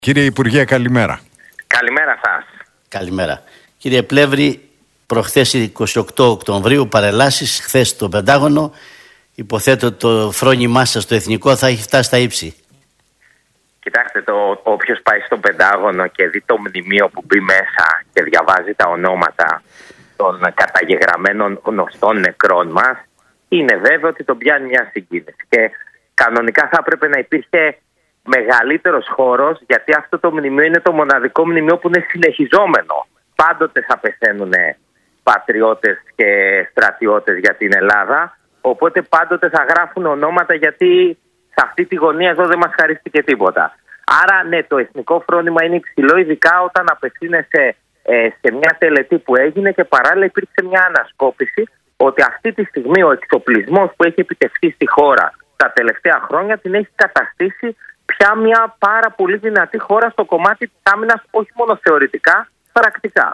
Κύριε Υπουργέ, καλημέρα. Καλημέρα σας. Καλημέρα. Κύριε Πλεύρη, προχθές 28 Οκτωβρίου παρελάσεις, χθες στο Πεντάγωνο. Υποθέτω το φρόνημά σας το εθνικό θα έχει φτάσει στα ύψη. Κοιτάξτε, όποιος πάει στο Πεντάγωνο και δει το μνημείο που μπει μέσα και διαβάζει τα ονόματα των καταγεγραμμένων γνωστών νεκρών μας, είναι βέβαιο ότι τον πιάνει μια συγκίνηση. Και κανονικά θα έπρεπε να υπήρχε μεγαλύτερος χώρος, γιατί αυτό το μνημείο είναι το μοναδικό μνημείο που είναι συνεχιζόμενο. Πάντοτε θα πεθαίνουν πατριώτες και στρατιώτες για την Ελλάδα, οπότε πάντοτε θα γράφουν ονόματα, γιατί σε αυτή τη γωνία εδώ δεν μας χαρίστηκε τίποτα. Άρα ναι, το εθνικό φρόνημα είναι υψηλό, ειδικά όταν απευθύνεσαι σε μια τελετή που έγινε, και παράλληλα υπήρξε μια ανασκόπηση ότι αυτή τη στιγμή ο εξοπλισμός που έχει επιτευχθεί στη χώρα τα τελευταία χρόνια την έχει καταστήσει πια μια πάρα πολύ δυνατή χώρα στο κομμάτι της άμυνας, όχι μόνο θεωρητικά, πρακτικά.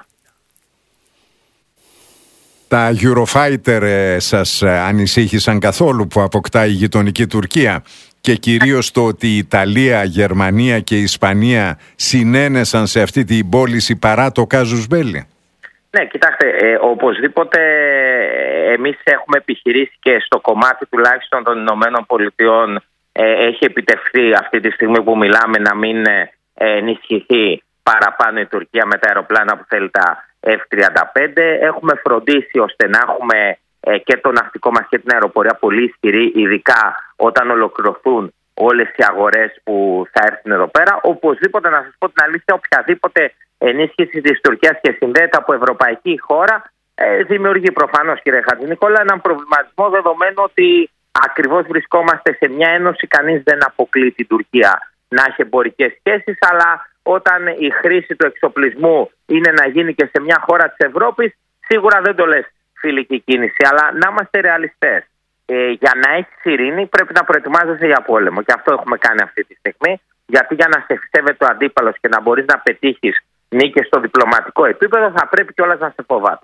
Τα Eurofighter σας ανησύχησαν καθόλου που αποκτά η γειτονική Τουρκία, και κυρίως το ότι η Ιταλία, Γερμανία και η Ισπανία συνένεσαν σε αυτή την πώληση παρά το κάζους μπέλι? Ναι, κοιτάξτε, οπωσδήποτε εμείς έχουμε επιχειρήσει και στο κομμάτι τουλάχιστον των Ηνωμένων Πολιτειών έχει επιτευχθεί αυτή τη στιγμή που μιλάμε να μην ενισχυθεί παραπάνω η Τουρκία με τα αεροπλάνα που θέλει τα F-35. Έχουμε φροντίσει ώστε να έχουμε και το ναυτικό μας και την αεροπορία πολύ ισχυρή, ειδικά όταν ολοκληρωθούν όλες οι αγορές που θα έρθουν εδώ πέρα. Οπωσδήποτε, να σας πω την αλήθεια, οποιαδήποτε ενίσχυση της Τουρκίας και συνδέεται από ευρωπαϊκή χώρα δημιουργεί προφανώς, κύριε Χατζηνικόλα, έναν προβληματισμό, δεδομένου ότι ακριβώς βρισκόμαστε σε μια ένωση. Κανείς δεν αποκλεί την Τουρκία να έχει εμπορικές σχέσεις, αλλά όταν η χρήση του εξοπλισμού είναι να γίνει και σε μια χώρα της Ευρώπης, σίγουρα δεν το λες φιλική κίνηση. Αλλά να είμαστε ρεαλιστές. Για να έχεις ειρήνη πρέπει να προετοιμάζεσαι για πόλεμο. Και αυτό έχουμε κάνει αυτή τη στιγμή. Γιατί για να σε φυσεύεται ο αντίπαλος και να μπορείς να πετύχεις νίκες στο διπλωματικό επίπεδο, θα πρέπει κιόλας να σε φοβάται.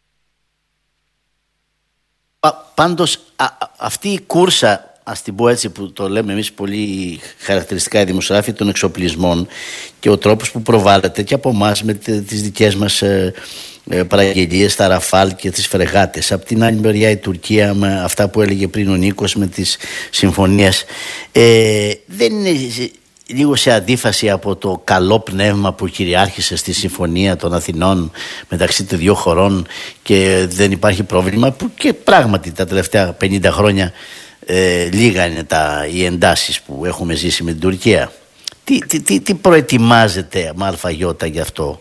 Πάντως αυτή η κούρσα, ας την πω έτσι, που το λέμε εμείς πολύ χαρακτηριστικά οι δημοσιογράφοι, των εξοπλισμών, και ο τρόπος που προβάλλεται και από εμάς με τις δικές μας παραγγελίες, τα Ραφάλ και τις φρεγάτες, από την άλλη μεριά η Τουρκία με αυτά που έλεγε πριν ο Νίκος με τις συμφωνίες, δεν είναι λίγο σε αντίφαση από το καλό πνεύμα που κυριάρχησε στη Συμφωνία των Αθηνών μεταξύ των δύο χωρών, και δεν υπάρχει πρόβλημα, που και πράγματι τα τελευταία 50 χρόνια λίγα είναι οι εντάσεις που έχουμε ζήσει με την Τουρκία? Τι προετοιμάζεται με αλφαγιώτα γι' αυτό?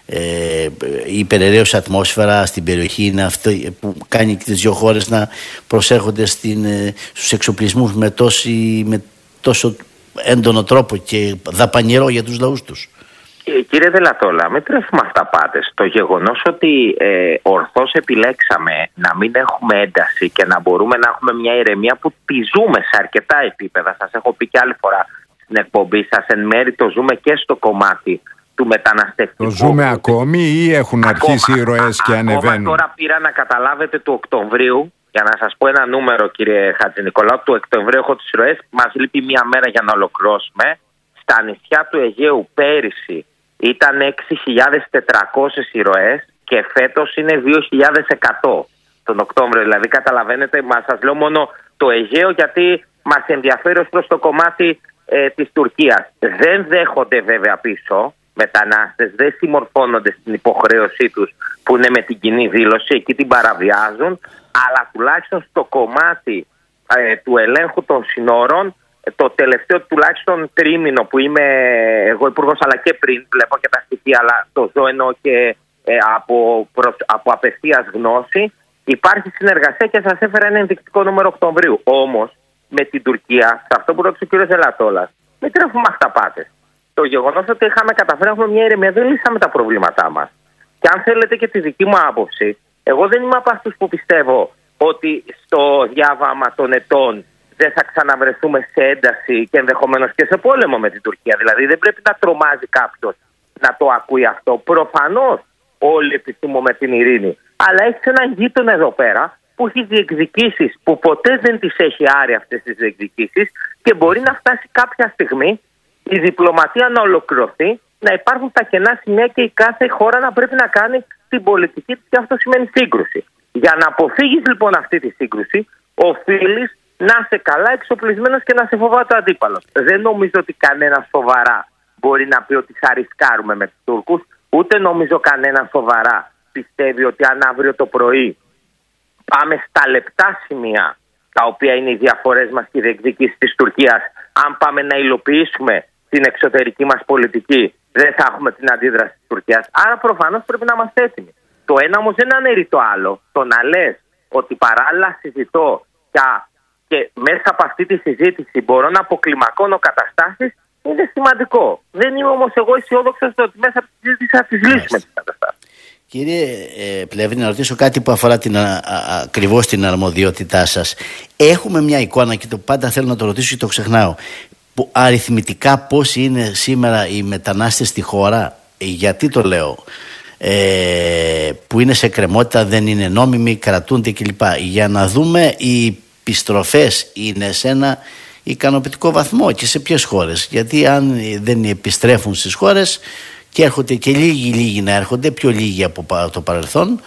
Η υπεραιρέωση ατμόσφαιρα στην περιοχή είναι αυτή που κάνει και τις δύο χώρες να προσέρχονται στους εξοπλισμούς με τόσο έντονο τρόπο και δαπανηρό για τους λαούς τους. Κύριε Δελατόλα, μην τρέφουμε αυταπάτες. Το γεγονός ότι ορθώς επιλέξαμε να μην έχουμε ένταση και να μπορούμε να έχουμε μια ηρεμία που τη ζούμε σε αρκετά επίπεδα, σας έχω πει και άλλη φορά στην εκπομπή σας, εν μέρει το ζούμε και στο κομμάτι του μεταναστευτικού. Το ζούμε ακόμη ή έχουν αρχίσει οι ροές και ανεβαίνουν? Τώρα πήρα να καταλάβετε του Οκτωβρίου, για να σας πω ένα νούμερο, κύριε Χατζηνικολάου, του Οκτωβρίου έχω τις ροές, μας λείπει μια μέρα για να ολοκληρώσουμε. Στα νησιά του Αιγαίου πέρυσι ήταν 6.400 οι ροές και φέτος είναι 2.100 τον Οκτώβριο. Δηλαδή καταλαβαίνετε, σας λέω μόνο το Αιγαίο, γιατί μας ενδιαφέρει ως προς το κομμάτι της Τουρκίας. Δεν δέχονται βέβαια πίσω μετανάστες, δεν συμμορφώνονται στην υποχρέωσή τους που είναι με την κοινή δήλωση, εκεί την παραβιάζουν, αλλά τουλάχιστον στο κομμάτι του ελέγχου των συνόρων, το τελευταίο τουλάχιστον τρίμηνο που είμαι εγώ υπουργός, αλλά και πριν βλέπω και τα στοιχεία, αλλά το ζω εννοώ και από απευθείας γνώση, υπάρχει συνεργασία, και σας έφερα ένα ενδεικτικό νούμερο Οκτωβρίου. Όμως με την Τουρκία, σε αυτό που ρώτησε ο κ. Ζελατόλας, μην τρέφουμε αυταπάτες. Το γεγονός ότι είχαμε καταφέρει να έχουμε μια ηρεμία, δεν λύσαμε τα προβλήματά μας. Και αν θέλετε και τη δική μου άποψη, εγώ δεν είμαι από αυτούς που πιστεύω ότι στο διάβαμα των ετών δεν θα ξαναβρεθούμε σε ένταση και ενδεχομένως και σε πόλεμο με την Τουρκία. Δηλαδή δεν πρέπει να τρομάζει κάποιος να το ακούει αυτό. Προφανώς όλοι επιθυμούμε την ειρήνη. Αλλά έχει έναν γείτονα εδώ πέρα που έχει διεκδικήσεις που ποτέ δεν τις έχει άρει αυτές τις διεκδικήσεις, και μπορεί να φτάσει κάποια στιγμή η διπλωματία να ολοκληρωθεί, να υπάρχουν τα κενά σημεία και η κάθε χώρα να πρέπει να κάνει την πολιτική της, και αυτό σημαίνει σύγκρουση. Για να αποφύγεις λοιπόν αυτή τη σύγκρουση, οφείλεις να είσαι καλά εξοπλισμένος και να σε φοβάται ο αντίπαλος. Δεν νομίζω ότι κανένα σοβαρά μπορεί να πει ότι θα ρισκάρουμε με τους Τούρκους, ούτε νομίζω κανένα σοβαρά πιστεύει ότι αν αύριο το πρωί πάμε στα λεπτά σημεία, τα οποία είναι οι διαφορές μας και οι διεκδικήσεις της Τουρκίας, αν πάμε να υλοποιήσουμε την εξωτερική μας πολιτική, δεν θα έχουμε την αντίδραση της Τουρκίας. Άρα προφανώς πρέπει να είμαστε έτοιμοι. Το ένα όμως δεν αναιρεί το άλλο. Το να λες ότι παράλληλα συζητώ και μέσα από αυτή τη συζήτηση μπορώ να αποκλιμακώνω καταστάσεις, είναι σημαντικό. Δεν είμαι όμως εγώ αισιόδοξος ότι μέσα από τη συζήτηση θα τις λύσουμε τις καταστάσεις. Κύριε Πλεύρη, να ρωτήσω κάτι που αφορά ακριβώς την αρμοδιότητά σας. Έχουμε μια εικόνα, και το πάντα θέλω να το ρωτήσω και το ξεχνάω, που αριθμητικά πόσοι είναι σήμερα οι μετανάστες στη χώρα, γιατί το λέω, που είναι σε κρεμότητα, δεν είναι νόμιμοι, κρατούνται κλπ. Για να δούμε οι επιστροφές είναι σε ένα ικανοποιητικό βαθμό και σε ποιες χώρες. Γιατί αν δεν επιστρέφουν στις χώρες και έρχονται και λίγοι να έρχονται, πιο λίγοι από το παρελθόν,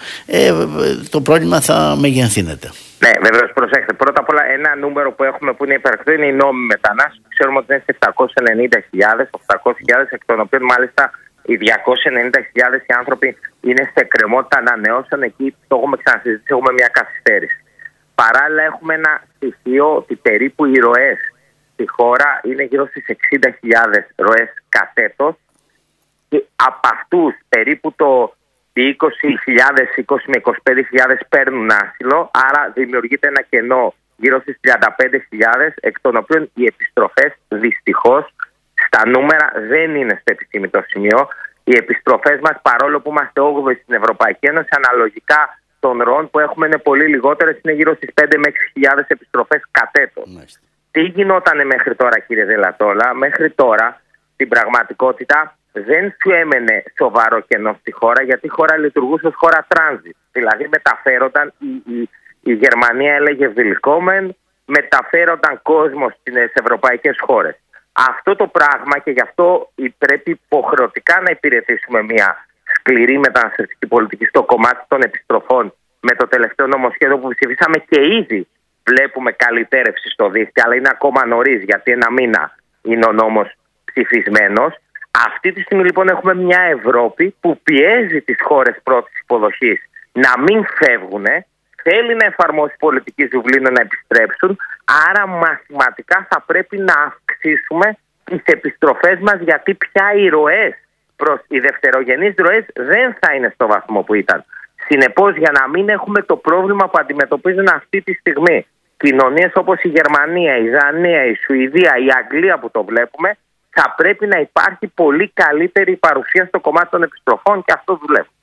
το πρόβλημα θα μεγενθύνεται. Ναι, βεβαίως, προσέξτε. Πρώτα απ' όλα, ένα νούμερο που έχουμε που είναι υπαρκτό είναι οι νόμιμοι μετανάστες. Ξέρουμε ότι είναι σε 790.000, 800.000, εκ των οποίων μάλιστα οι 290.000 οι άνθρωποι είναι σε κρεμότητα ανανεώσεων. Εκεί το έχουμε ξανασυζητήσει, έχουμε μια καθυστέρηση. Παράλληλα, έχουμε ένα στοιχείο ότι περίπου οι ροές στη χώρα είναι γύρω στις 60.000 ροές κατ' και από αυτούς περίπου οι 20.000 με 25.000 παίρνουν άσυλο, άρα δημιουργείται ένα κενό γύρω στις 35.000, εκ των οποίων οι επιστροφές δυστυχώς στα νούμερα δεν είναι στο επιθυμητό σημείο. Οι επιστροφές μας, παρόλο που είμαστε 8η στην Ευρωπαϊκή Ένωση, αναλογικά των ροών που έχουμε είναι πολύ λιγότερες, είναι γύρω στις 5 με 6.000 επιστροφές κατ' έτος. Τι γινόταν μέχρι τώρα, κύριε Δελατόλα? Μέχρι τώρα, στην πραγματικότητα, δεν σου έμενε σοβαρό κενό στη χώρα, γιατί η χώρα λειτουργούσε ως χώρα transit. Δηλαδή μεταφέρονταν, η Γερμανία έλεγε willkommen, μεταφέρονταν κόσμο στις ευρωπαϊκές χώρες. Αυτό το πράγμα, και γι' αυτό πρέπει υποχρεωτικά να υπηρετήσουμε μια σκληρή μεταναστευτική πολιτική στο κομμάτι των επιστροφών, με το τελευταίο νομοσχέδιο που ψηφίσαμε, και ήδη βλέπουμε καλυτέρευση στο δίκτυο, αλλά είναι ακόμα νωρίς, γιατί ένα μήνα είναι ο νόμος ψηφισμένος. Αυτή τη στιγμή λοιπόν έχουμε μια Ευρώπη που πιέζει τις χώρες πρώτης υποδοχής να μην φεύγουν, θέλει να εφαρμόσει πολιτική Δουβλίνου να επιστρέψουν, άρα μαθηματικά θα πρέπει να αυξήσουμε τις επιστροφές μας, γιατί πια οι ροές οι δευτερογενείς ροές δεν θα είναι στο βαθμό που ήταν. Συνεπώς, για να μην έχουμε το πρόβλημα που αντιμετωπίζουν αυτή τη στιγμή κοινωνίες όπως η Γερμανία, η Δανία, η Σουηδία, η Αγγλία που το βλέπουμε, θα πρέπει να υπάρχει πολύ καλύτερη παρουσία στο κομμάτι των επιστροφών, και αυτό δουλεύουμε.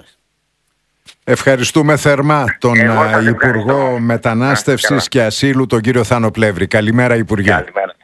Ευχαριστούμε θερμά τον Υπουργό Μετανάστευσης και Ασύλου, τον κύριο Θάνο Πλεύρη. Καλημέρα, Υπουργέ. Καλημέρα.